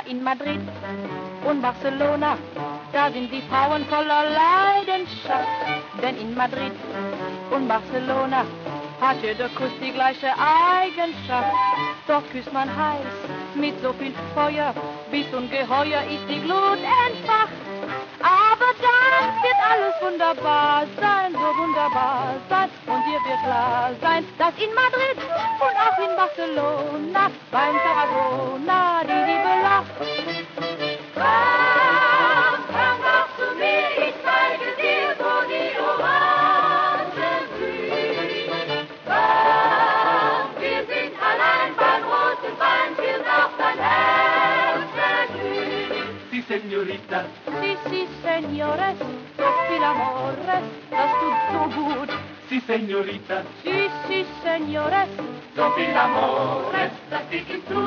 in Madrid und Barcelona, da sind die Frauen voller Leidenschaft. Denn in Madrid und Barcelona hat jeder Kuss die gleiche Eigenschaft. Dort küsst man heiß mit so viel Feuer, bis ungeheuer ist die Glut entfacht. Aber dann wird alles wunderbar sein, so wunderbar sein. Und dir wird klar sein, dass in Madrid und auch in Barcelona beim Tarragona die Liebe lacht. Komm doch zu mir, ich zeige dir, wo die Orangen blühen. Komm, wir sind allein beim roten Wein, wird auch dein Herz erglühen. Si, Senorita. Si, señores, so viel Amores, das tut so gut. Si, Senorita. Si, señores, So viel Amores, das geht ins Blut.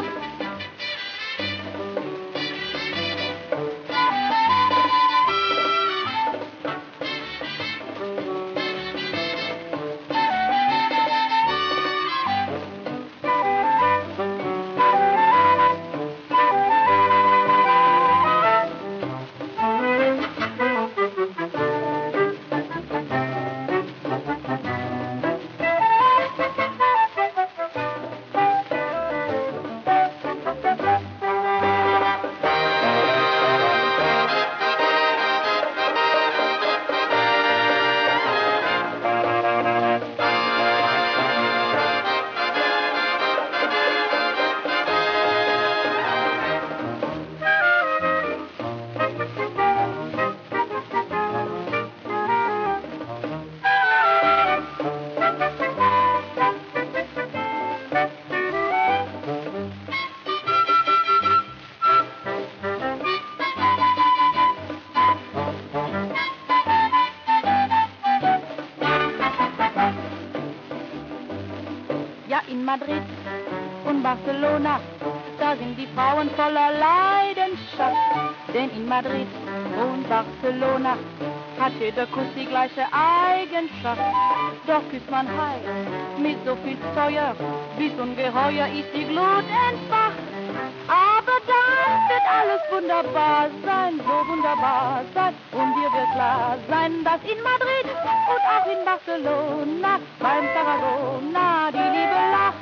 Ja, in Madrid und Barcelona, da sind die Frauen voller Leidenschaft. Denn in Madrid und Barcelona hat jeder Kuss die gleiche Eigenschaft. Doch küsst man heiß mit so viel Feuer, bis ungeheuer ist die Glut entfacht. Aber dann wird alles wunderbar sein, so wunderbar sein. Und dir wird klar sein, dass in Madrid und auch in Barcelona beim Tarragona die Liebe lacht.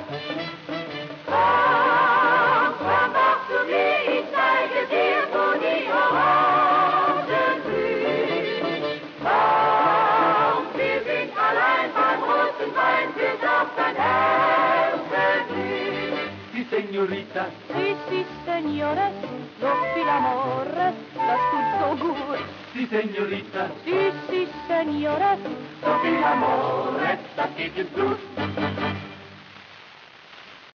Komm doch zu mir, ich zeige dir, wo die Orangen blühen. Komm, wir sind allein beim roten Wein, wird auch dein Herz erglühen. Si, Senorita. Si, señores, so viel Amores, das tut so gut. Si, Senorita. Si, señores, So viel Amores, das geht ins Blut.